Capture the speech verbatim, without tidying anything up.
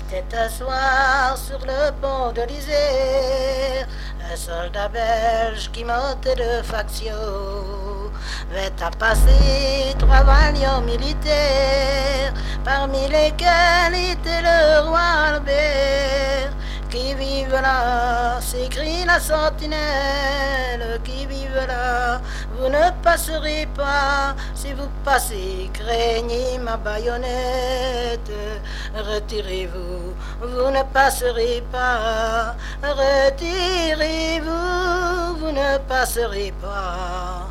était un soir sur le pont de l'Isère, un soldat belge qui montait de faction avait à passer trois valiants militaires, parmi lesquels était le roi Albert. Qui vive là, s'écrie la sentinelle, qui vive là, vous ne passerez pas, si vous passez, craignez ma baïonnette, retirez-vous, vous ne passerez pas, retirez-vous, vous ne passerez pas.